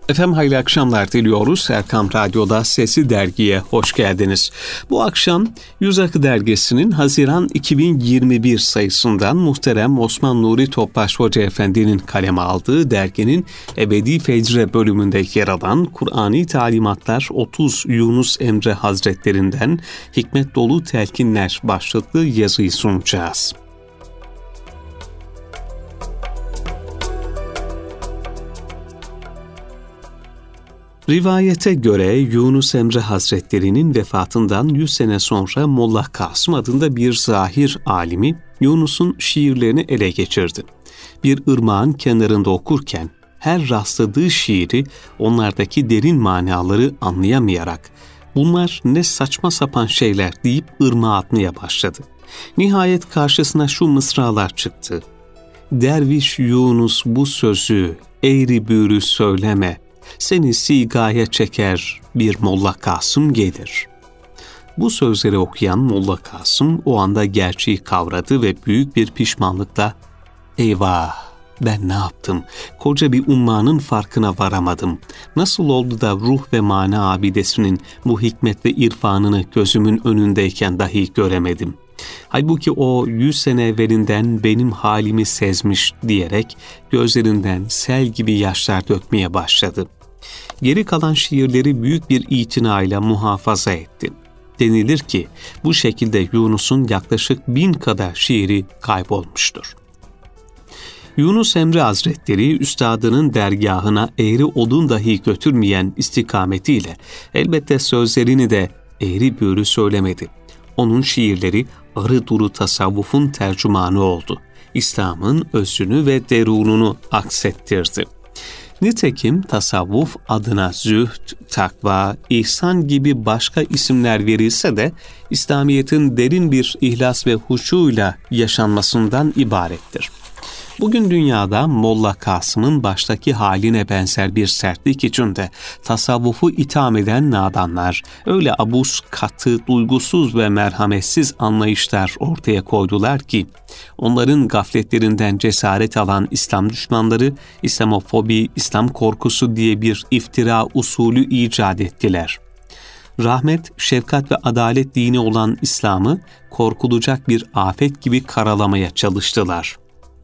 Efendim hayırlı akşamlar diliyoruz. Erkam Radyo'da Sesi Dergi'ye hoş geldiniz. Bu akşam Yüz Akı Dergisi'nin Haziran 2021 sayısından muhterem Osman Nuri Topbaş Hoca Efendi'nin kaleme aldığı derginin Ebedi Fecre bölümünde yer alan Kur'ani Talimatlar 30 Yunus Emre Hazretlerinden Hikmet Dolu Telkinler başlıklı yazıyı sunacağız. Rivayete göre Yunus Emre Hazretleri'nin vefatından 100 sene sonra Molla Kasım adında bir zahir alimi Yunus'un şiirlerini ele geçirdi. Bir ırmağın kenarında okurken her rastladığı şiiri onlardaki derin manaları anlayamayarak bunlar ne saçma sapan şeyler deyip ırmağa atmaya başladı. Nihayet karşısına şu mısralar çıktı. Derviş Yunus bu sözü eğri büğrü söyleme, seni sigaya çeker bir Molla Kasım gelir. Bu sözleri okuyan Molla Kasım o anda gerçeği kavradı ve büyük bir pişmanlıkla eyvah ben ne yaptım? Koca bir ummanın farkına varamadım. Nasıl oldu da ruh ve mana abidesinin bu hikmet ve irfanını gözümün önündeyken dahi göremedim? Halbuki o 100 sene evvelinden benim halimi sezmiş diyerek gözlerinden sel gibi yaşlar dökmeye başladı. Geri kalan şiirleri büyük bir itinayla muhafaza etti. Denilir ki bu şekilde Yunus'un yaklaşık 1000 kadar şiiri kaybolmuştur. Yunus Emre Hazretleri üstadının dergahına eğri odun dahi götürmeyen istikametiyle elbette sözlerini de eğri büğrü söylemedi. Onun şiirleri arı duru tasavvufun tercümanı oldu. İslam'ın özünü ve derununu aksettirdi. Nitekim tasavvuf adına zühd, takva, ihsan gibi başka isimler verilse de İslamiyet'in derin bir ihlas ve huşuyla yaşanmasından ibarettir. Bugün dünyada Molla Kasım'ın baştaki haline benzer bir sertlik içinde tasavvufu itham eden nadanlar, öyle abus, katı, duygusuz ve merhametsiz anlayışlar ortaya koydular ki, onların gafletlerinden cesaret alan İslam düşmanları, İslamofobi, İslam korkusu diye bir iftira usulü icat ettiler. Rahmet, şefkat ve adalet dini olan İslam'ı korkulacak bir afet gibi karalamaya çalıştılar.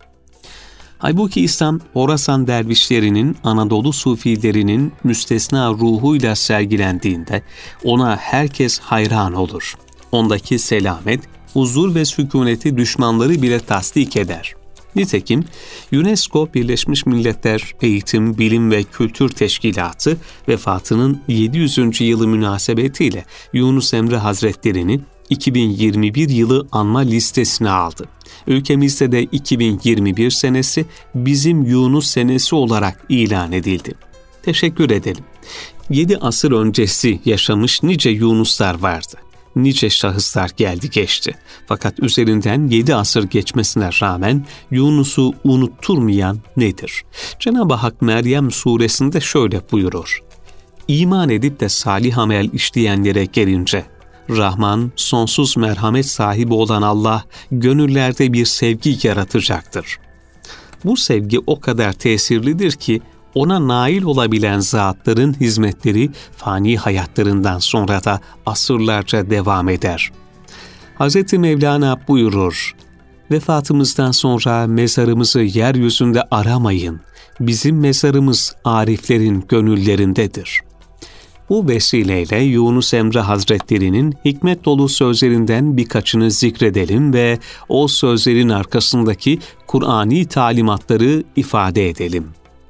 Halbuki İslam, Horasan dervişlerinin, Anadolu sufilerinin müstesna ruhuyla sergilendiğinde ona herkes hayran olur. Ondaki selamet, huzur ve sükuneti düşmanları bile tasdik eder. Nitekim UNESCO Birleşmiş Milletler Eğitim, Bilim ve Kültür Teşkilatı vefatının 700. yılı münasebetiyle Yunus Emre Hazretleri'ni 2021 yılı anma listesine aldı. Ülkemizde de 2021 senesi bizim Yunus senesi olarak ilan edildi. Teşekkür edelim. 7 asır öncesi yaşamış nice Yunuslar vardı. Nice şahıslar geldi geçti. Fakat üzerinden 7 asır geçmesine rağmen Yunus'u unutturmayan nedir? Cenab-ı Hak Meryem suresinde şöyle buyurur. İman edip de salih amel işleyenlere gelince, Rahman, sonsuz merhamet sahibi olan Allah, gönüllerde bir sevgi yaratacaktır. Bu sevgi o kadar tesirlidir ki, ona nail olabilen zatların hizmetleri fani hayatlarından sonra da asırlarca devam eder. Hz. Mevlana buyurur, vefatımızdan sonra mezarımızı yeryüzünde aramayın, bizim mezarımız ariflerin gönüllerindedir. Bu vesileyle Yunus Emre Hazretleri'nin hikmet dolu sözlerinden birkaçını zikredelim ve o sözlerin arkasındaki Kur'ani talimatları ifade edelim.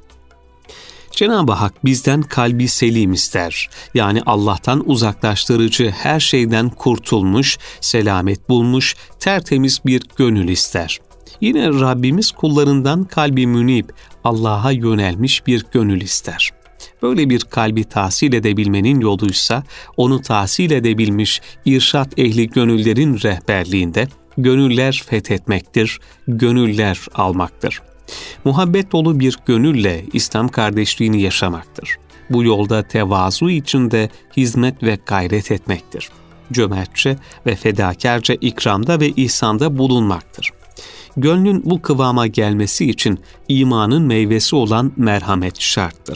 Cenab-ı Hak bizden kalbi selim ister. Yani Allah'tan uzaklaştırıcı her şeyden kurtulmuş, selamet bulmuş, tertemiz bir gönül ister. Yine Rabbimiz kullarından kalbi münib, Allah'a yönelmiş bir gönül ister. Böyle bir kalbi tahsil edebilmenin yoluysa, onu tahsil edebilmiş irşat ehli gönüllerin rehberliğinde gönüller fethetmektir, gönüller almaktır. Muhabbet dolu bir gönülle İslam kardeşliğini yaşamaktır. Bu yolda tevazu içinde hizmet ve gayret etmektir. Cömertçe ve fedakarca ikramda ve ihsanda bulunmaktır. Gönlün bu kıvama gelmesi için imanın meyvesi olan merhamet şarttır.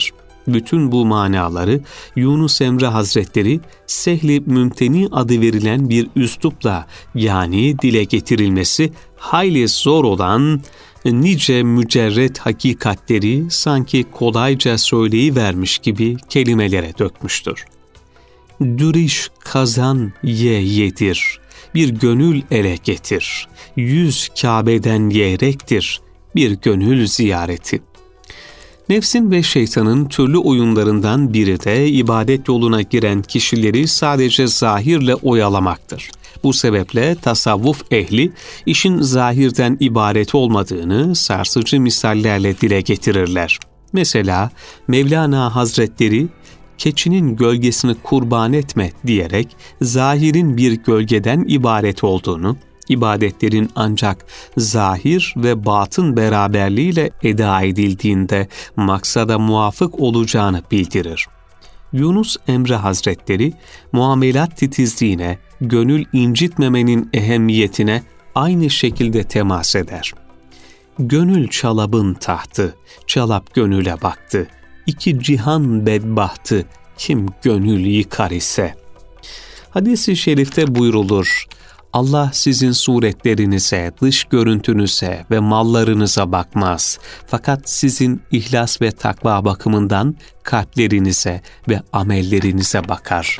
Bütün bu manaları Yunus Emre Hazretleri Sehl-i Mümteni adı verilen bir üslupla, yani dile getirilmesi hayli zor olan nice mücerret hakikatleri sanki kolayca söyleyivermiş gibi kelimelere dökmüştür. Dürüş kazan ye yedir, bir gönül ele getir, 100 Kabe'den yerektir, bir gönül ziyareti. Nefsin ve şeytanın türlü oyunlarından biri de ibadet yoluna giren kişileri sadece zahirle oyalamaktır. Bu sebeple tasavvuf ehli işin zahirden ibaret olmadığını sarsıcı misallerle dile getirirler. Mesela Mevlana Hazretleri keçinin gölgesini kurban etme diyerek zahirin bir gölgeden ibaret olduğunu, ibadetlerin ancak zahir ve batın beraberliğiyle eda edildiğinde maksada muvafık olacağını bildirir. Yunus Emre Hazretleri muamelat titizliğine, gönül incitmemenin ehemmiyetine aynı şekilde temas eder. Gönül çalabın tahtı, çalap gönüle baktı. İki cihan bedbahtı, kim gönül yıkar ise. Hadis-i şerifte buyrulur, Allah sizin suretlerinize, dış görüntünüze ve mallarınıza bakmaz. Fakat sizin ihlas ve takva bakımından kalplerinize ve amellerinize bakar.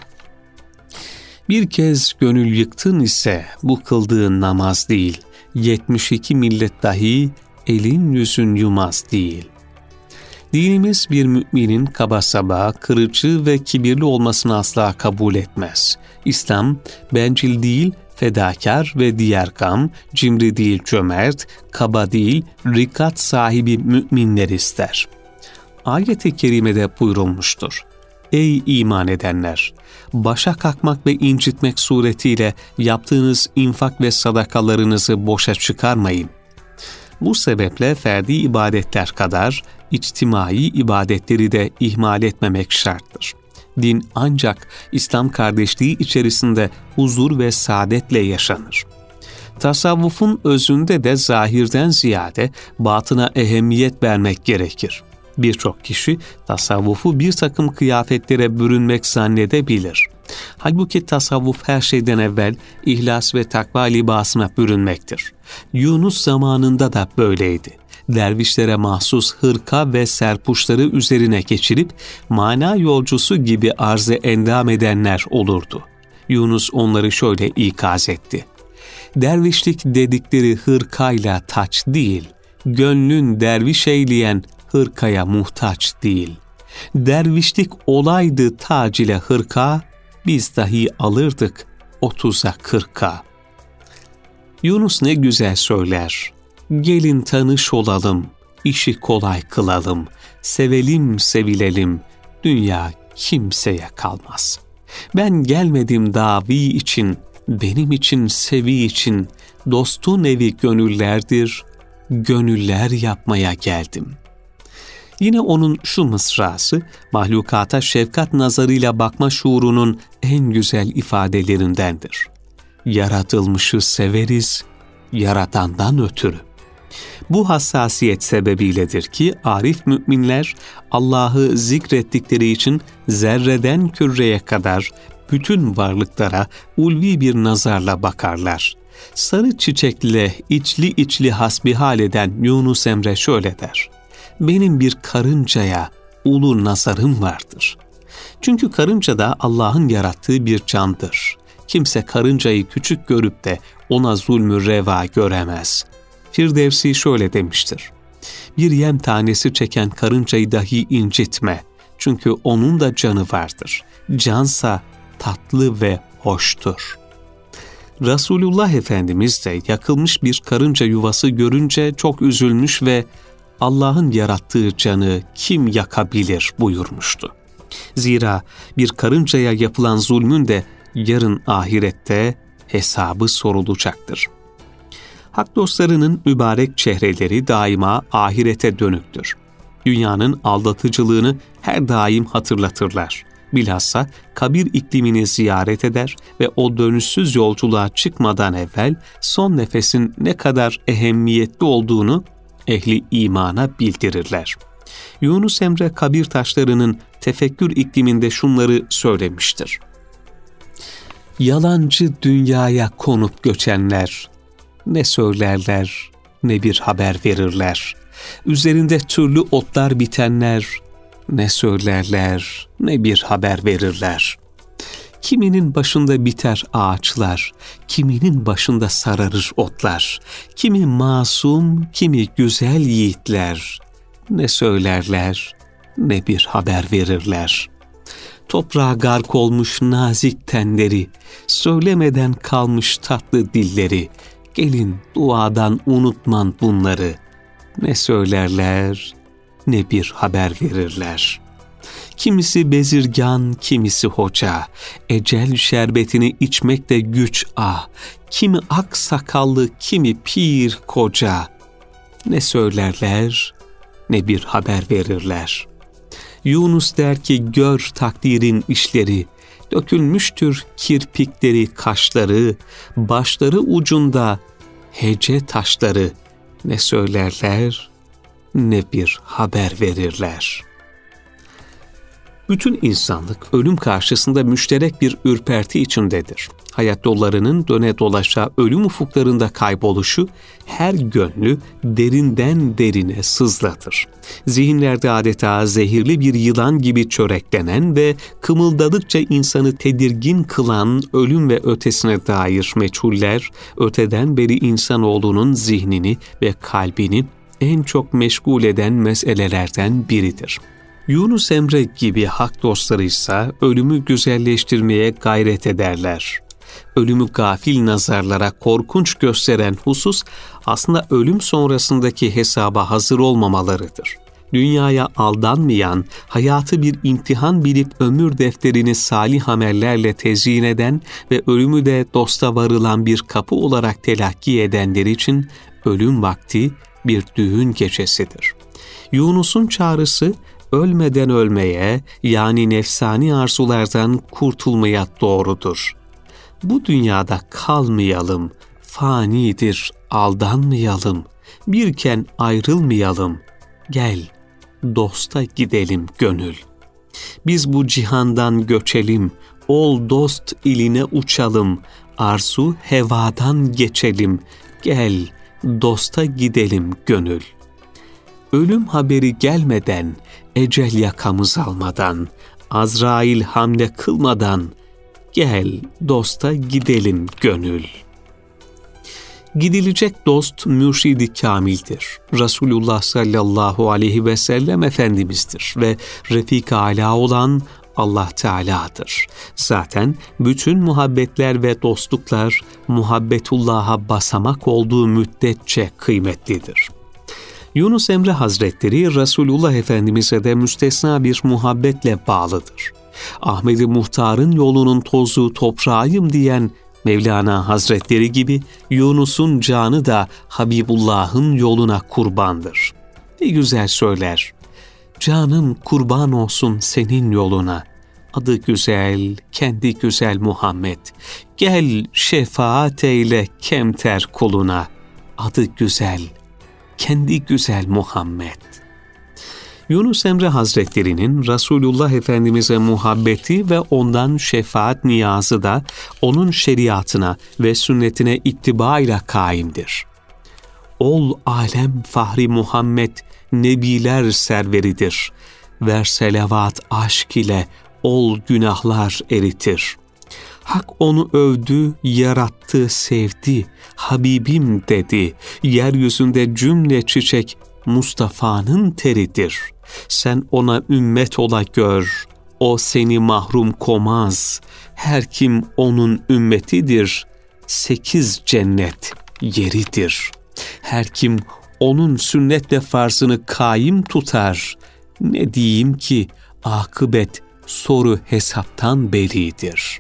Bir kez gönül yıktın ise bu kıldığın namaz değil, 72 millet dahi elin yüzün yumaz değil. Dinimiz bir müminin kaba saba, kırıcı ve kibirli olmasını asla kabul etmez. İslam bencil değil, fedakar ve diğer gam, cimri değil cömert, kaba değil rikat sahibi müminler ister. Ayet-i kerimede buyurulmuştur. Ey iman edenler! Başa kalkmak ve incitmek suretiyle yaptığınız infak ve sadakalarınızı boşa çıkarmayın. Bu sebeple ferdi ibadetler kadar içtimai ibadetleri de ihmal etmemek şarttır. Din ancak İslam kardeşliği içerisinde huzur ve saadetle yaşanır. Tasavvufun özünde de zahirden ziyade batına ehemmiyet vermek gerekir. Birçok kişi tasavvufu bir takım kıyafetlere bürünmek zannedebilir. Halbuki tasavvuf her şeyden evvel ihlas ve takva libasına bürünmektir. Yunus zamanında da böyleydi. Dervişlere mahsus hırka ve serpuşları üzerine geçirip mana yolcusu gibi arz-ı endam edenler olurdu. Yunus onları şöyle ikaz etti. Dervişlik dedikleri hırkayla taç değil, gönlün derviş eyleyen hırkaya muhtaç değil. Dervişlik olaydı tac ile hırka, biz dahi alırdık 30'a 40'a. Yunus ne güzel söyler. Gelin tanış olalım, işi kolay kılalım, sevelim sevilelim, dünya kimseye kalmaz. Ben gelmedim davi için, benim için sevi için, dostun evi gönüllerdir, gönüller yapmaya geldim. Yine onun şu mısrası, mahlukata şefkat nazarıyla bakma şuurunun en güzel ifadelerindendir. Yaratılmışı severiz, yaratandan ötürü. Bu hassasiyet sebebiyledir ki arif müminler Allah'ı zikrettikleri için zerreden küreye kadar bütün varlıklara ulvi bir nazarla bakarlar. Sarı çiçekle içli içli hasbihal eden Yunus Emre şöyle der. Benim bir karıncaya ulu nazarım vardır. Çünkü karınca da Allah'ın yarattığı bir candır. Kimse karıncayı küçük görüp de ona zulmü reva göremez. Firdevsi şöyle demiştir. Bir yem tanesi çeken karıncayı dahi incitme. Çünkü onun da canı vardır. Cansa tatlı ve hoştur. Resulullah Efendimiz de yakılmış bir karınca yuvası görünce çok üzülmüş ve Allah'ın yarattığı canı kim yakabilir buyurmuştu. Zira bir karıncaya yapılan zulmün de yarın ahirette hesabı sorulacaktır. Hak dostlarının mübarek çehreleri daima ahirete dönüktür. Dünyanın aldatıcılığını her daim hatırlatırlar. Bilhassa kabir iklimini ziyaret eder ve o dönüşsüz yolculuğa çıkmadan evvel son nefesin ne kadar ehemmiyetli olduğunu ehli imana bildirirler. Yunus Emre kabir taşlarının tefekkür ikliminde şunları söylemiştir. Yalancı dünyaya konup göçenler ne söylerler ne bir haber verirler. Üzerinde türlü otlar bitenler ne söylerler ne bir haber verirler. Kiminin başında biter ağaçlar, kiminin başında sararır otlar. Kimi masum, kimi güzel yiğitler ne söylerler ne bir haber verirler. Toprağa gark olmuş nazik tenleri, söylemeden kalmış tatlı dilleri. Gelin duadan unutman bunları. Ne söylerler ne bir haber verirler. Kimisi bezirgan, kimisi hoca. Ecel şerbetini içmekte güç Kimi ak sakallı, kimi pir koca. Ne söylerler ne bir haber verirler. Yunus der ki gör takdirin işleri, dökülmüştür kirpikleri kaşları, başları ucunda hece taşları, ne söylerler ne bir haber verirler. Bütün insanlık ölüm karşısında müşterek bir ürperti içindedir. Hayat yollarının döne dolaşa ölüm ufuklarında kayboluşu her gönlü derinden derine sızlatır. Zihinlerde adeta zehirli bir yılan gibi çöreklenen ve kımıldadıkça insanı tedirgin kılan ölüm ve ötesine dair meçhuller, öteden beri insanoğlunun zihnini ve kalbini en çok meşgul eden meselelerden biridir. Yunus Emre gibi hak dostları ise ölümü güzelleştirmeye gayret ederler. Ölümü gafil nazarlara korkunç gösteren husus aslında ölüm sonrasındaki hesaba hazır olmamalarıdır. Dünyaya aldanmayan, hayatı bir imtihan bilip ömür defterini salih amellerle tezyin eden ve ölümü de dosta varılan bir kapı olarak telakki edenler için ölüm vakti bir düğün gecesidir. Yunus'un çağrısı, ölmeden ölmeye, yani nefsani arzulardan kurtulmaya doğrudur. Bu dünyada kalmayalım, fanidir, aldanmayalım, birken ayrılmayalım, gel, dosta gidelim gönül. Biz bu cihandan göçelim, ol dost iline uçalım, arzu hevadan geçelim, gel, dosta gidelim gönül. Ölüm haberi gelmeden, ecel yakamız almadan, Azrail hamle kılmadan, gel dosta gidelim gönül. Gidilecek dost mürşid-i kamildir. Resulullah sallallahu aleyhi ve sellem Efendimiz'dir ve Refik-i Âlâ olan Allah Teala'dır. Zaten bütün muhabbetler ve dostluklar muhabbetullah'a basamak olduğu müddetçe kıymetlidir. Yunus Emre Hazretleri Resulullah Efendimiz'e de müstesna bir muhabbetle bağlıdır. Ahmed-i Muhtar'ın yolunun tozu toprağıyım diyen Mevlana Hazretleri gibi Yunus'un canı da Habibullah'ın yoluna kurbandır. Ne güzel söyler, canım kurban olsun senin yoluna, adı güzel, kendi güzel Muhammed, gel şefaat eyle kemter kuluna, adı güzel, kendi güzel Muhammed. Yunus Emre Hazretleri'nin Resulullah Efendimiz'e muhabbeti ve ondan şefaat niyazı da onun şeriatına ve sünnetine ittiba ile kaimdir. Ol alem fahri Muhammed, nebiler serveridir. Ver selavat aşk ile, ol günahlar eritir. Hak onu övdü, yarattı, sevdi, Habibim dedi. Yeryüzünde cümle çiçek Mustafa'nın teridir. Sen ona ümmet ola gör, o seni mahrum komaz. Her kim onun ümmetidir, 8 cennet yeridir. Her kim onun sünnetle farzını kaim tutar, ne diyeyim ki akıbet soru hesaptan beridir.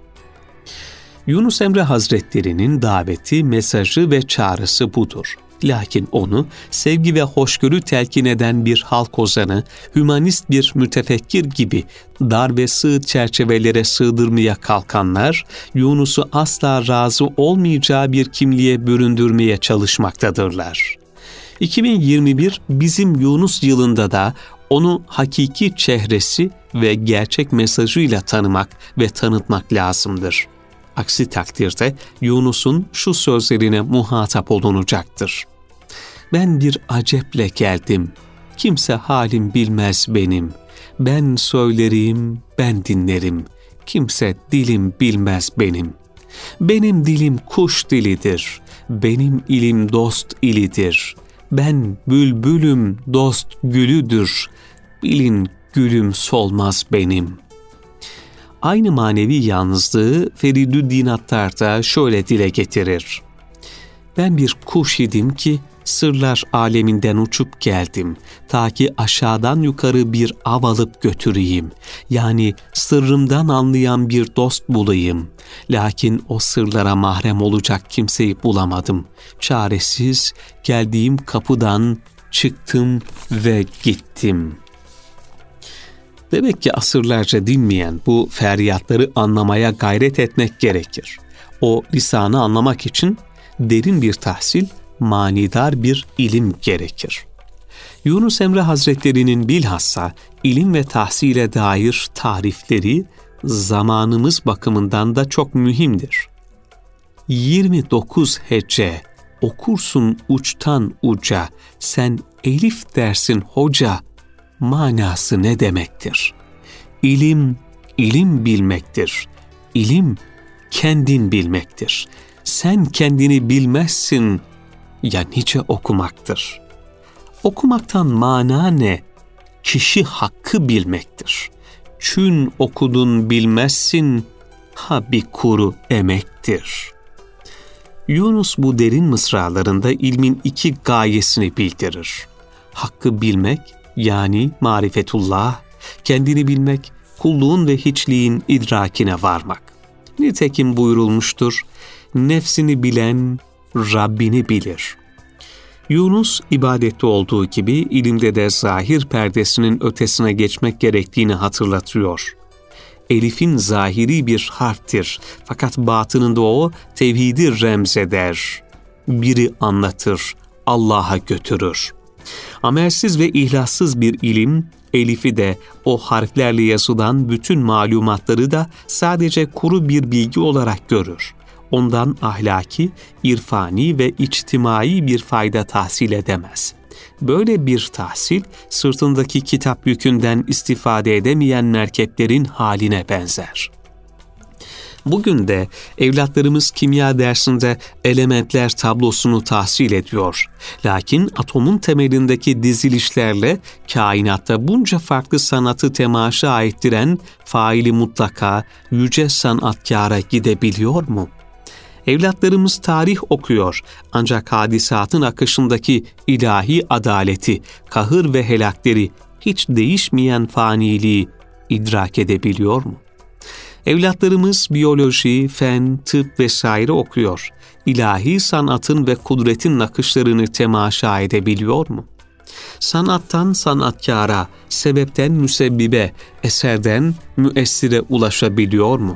Yunus Emre Hazretleri'nin daveti, mesajı ve çağrısı budur. Lakin onu sevgi ve hoşgörü telkin eden bir halk ozanı, hümanist bir mütefekkir gibi dar ve sığ çerçevelere sığdırmaya kalkanlar, Yunus'u asla razı olmayacağı bir kimliğe büründürmeye çalışmaktadırlar. 2021 bizim Yunus yılında da onu hakiki çehresi ve gerçek mesajıyla tanımak ve tanıtmak lazımdır. Aksi takdirde Yunus'un şu sözlerine muhatap olunacaktır. Ben bir aceple geldim, kimse halim bilmez benim. Ben söylerim, ben dinlerim, kimse dilim bilmez benim. Benim dilim kuş dilidir, benim ilim dost ilidir. Ben bülbülüm, dost gülüdür, bilin gülüm solmaz benim. Aynı manevi yalnızlığı Feridüddin Attar da şöyle dile getirir. Ben bir kuş idim ki sırlar aleminden uçup geldim, ta ki aşağıdan yukarı bir av alıp götüreyim. Yani sırrımdan anlayan bir dost bulayım. Lakin o sırlara mahrem olacak kimseyi bulamadım. Çaresiz geldiğim kapıdan çıktım ve gittim. Demek ki asırlarca dinmeyen bu feryatları anlamaya gayret etmek gerekir. O lisanı anlamak için derin bir tahsil, manidar bir ilim gerekir. Yunus Emre Hazretleri'nin bilhassa ilim ve tahsile dair tarifleri zamanımız bakımından da çok mühimdir. 29 hece okursun uçtan uca, sen elif dersin hoca, manası ne demektir? İlim, ilim bilmektir. İlim, kendin bilmektir. Sen kendini bilmezsin, ya nice okumaktır. Okumaktan mana ne? Kişi hakkı bilmektir. Çün okudun bilmezsin, ha bir kuru emektir. Yunus bu derin mısralarında ilmin iki gayesini bildirir. Hakkı bilmek, yani marifetullah, kendini bilmek, kulluğun ve hiçliğin idrakine varmak. Nitekim buyurulmuştur, nefsini bilen Rabbini bilir. Yunus ibadette olduğu gibi ilimde de zahir perdesinin ötesine geçmek gerektiğini hatırlatıyor. Elif'in zahiri bir harftir fakat batınında o tevhidi remzeder. Biri anlatır, Allah'a götürür. Amelsiz ve ihlassız bir ilim, Elif'i de o harflerle yazılan bütün malumatları da sadece kuru bir bilgi olarak görür. Ondan ahlaki, irfani ve içtimai bir fayda tahsil edemez. Böyle bir tahsil, sırtındaki kitap yükünden istifade edemeyen merkeplerin haline benzer. Bugün de evlatlarımız kimya dersinde elementler tablosunu tahsil ediyor. Lakin atomun temelindeki dizilişlerle kainatta bunca farklı sanatı temaşa ettiren faili mutlaka yüce sanatkâra gidebiliyor mu? Evlatlarımız tarih okuyor ancak hadisatın akışındaki ilahi adaleti, kahır ve helakleri, hiç değişmeyen faniliği idrak edebiliyor mu? Evlatlarımız biyoloji, fen, tıp vesaire okuyor. İlahi sanatın ve kudretin nakışlarını temaşa edebiliyor mu? Sanattan sanatkâra, sebepten müsebbibe, eserden müessire ulaşabiliyor mu?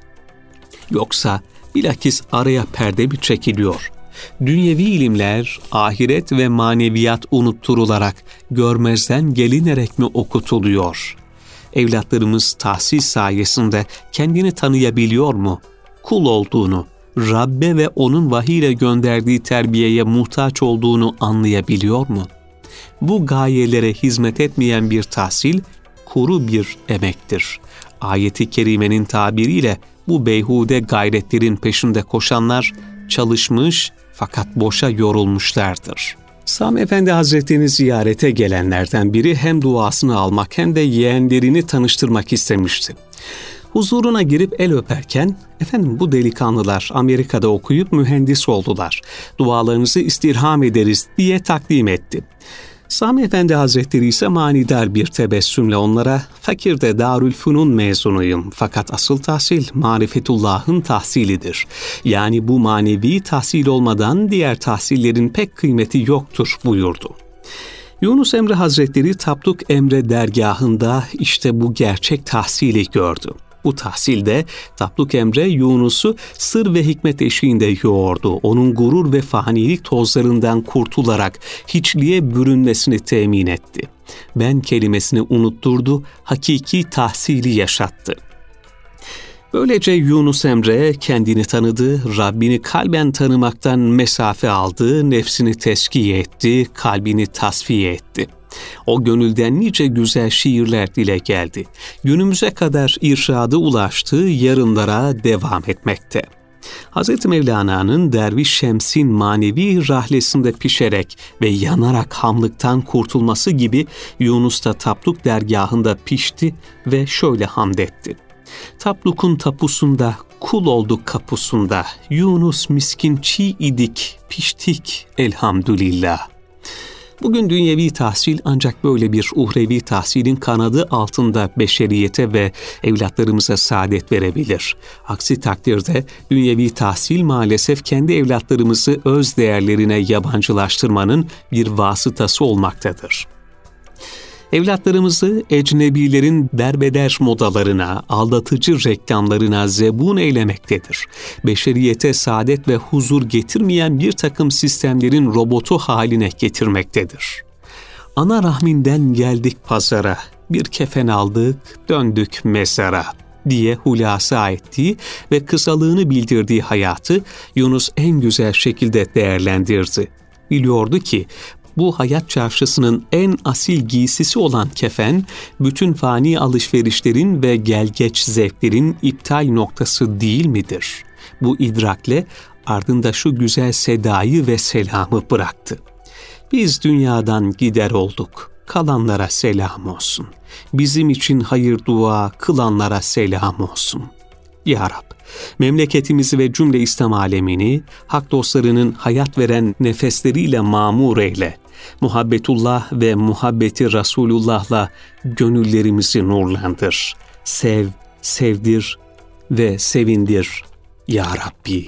Yoksa bilakis araya perde mi çekiliyor? Dünyevi ilimler, ahiret ve maneviyat unutturularak, görmezden gelinerek mi okutuluyor? Evlatlarımız tahsil sayesinde kendini tanıyabiliyor mu? Kul olduğunu, Rabbe ve onun vahiyle gönderdiği terbiyeye muhtaç olduğunu anlayabiliyor mu? Bu gayelere hizmet etmeyen bir tahsil, kuru bir emektir. Ayet-i kerimenin tabiriyle bu beyhude gayretlerin peşinde koşanlar çalışmış fakat boşa yorulmuşlardır. Sami Efendi Hazretleri'ni ziyarete gelenlerden biri hem duasını almak hem de yeğenlerini tanıştırmak istemişti. Huzuruna girip el öperken, "Efendim bu delikanlılar Amerika'da okuyup mühendis oldular. Dualarınızı istirham ederiz." diye takdim etti. Sami Efendi Hazretleri ise manidar bir tebessümle onlara, "Fakirde Darülfünun mezunuyum fakat asıl tahsil marifetullah'ın tahsilidir. Yani bu manevi tahsil olmadan diğer tahsillerin pek kıymeti yoktur." buyurdu. Yunus Emre Hazretleri Tapduk Emre dergahında işte bu gerçek tahsili gördü. Bu tahsilde Tapluk Emre Yunus'u sır ve hikmet eşiğinde yoğurdu. Onun gurur ve fanilik tozlarından kurtularak hiçliğe bürünmesini temin etti. Ben kelimesini unutturdu, hakiki tahsili yaşattı. Böylece Yunus Emre kendini tanıdı, Rabbini kalben tanımaktan mesafe aldı, nefsini teskiye etti, kalbini tasfiye etti. O gönülden nice güzel şiirler dile geldi. Günümüze kadar irşadı ulaştı, yarınlara devam etmekte. Hz. Mevlana'nın Derviş Şems'in manevi rahlesinde pişerek ve yanarak hamlıktan kurtulması gibi Yunus da Tapluk dergahında pişti ve şöyle hamd etti. Tapluk'un tapusunda, kul olduk kapusunda, Yunus miskin çiğ idik, piştik elhamdülillah. Bugün dünyevi tahsil ancak böyle bir uhrevi tahsilin kanadı altında beşeriyete ve evlatlarımıza saadet verebilir. Aksi takdirde dünyevi tahsil maalesef kendi evlatlarımızı öz değerlerine yabancılaştırmanın bir vasıtası olmaktadır. Evlatlarımızı ecnebilerin derbeder modalarına, aldatıcı reklamlarına zebun eylemektedir. Beşeriyete saadet ve huzur getirmeyen bir takım sistemlerin robotu haline getirmektedir. Ana rahminden geldik pazara, bir kefen aldık, döndük mezara diye hulasa ettiği ve kısalığını bildirdiği hayatı Yunus en güzel şekilde değerlendirdi. Biliyordu ki, bu hayat çarşısının en asil giysisi olan kefen, bütün fani alışverişlerin ve gelgeç zevklerin iptal noktası değil midir? Bu idrakle ardında şu güzel sedayı ve selamı bıraktı. Biz dünyadan gider olduk, kalanlara selam olsun. Bizim için hayır dua kılanlara selam olsun. Ya Rab, memleketimizi ve cümle İslam alemini hak dostlarının hayat veren nefesleriyle mamur eyle. Muhabbetullah ve muhabbeti Resulullah'la gönüllerimizi nurlandır. Sev, sevdir ve sevindir ya Rabbi.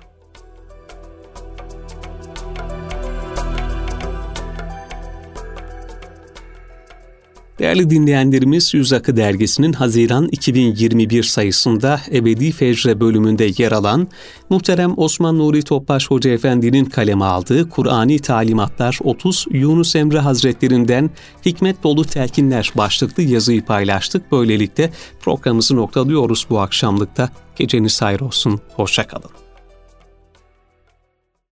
Değerli dinleyenlerimiz, Yüz Akı Dergisi'nin Haziran 2021 sayısında Ebedi Fecre bölümünde yer alan muhterem Osman Nuri Topbaş Hoca Efendi'nin kaleme aldığı Kur'ani Talimatlar 30 Yunus Emre Hazretlerinden Hikmet Dolu Telkinler başlıklı yazıyı paylaştık. Böylelikle programımızı noktalıyoruz bu akşamlıkta. Geceniz hayır olsun, hoşça kalın.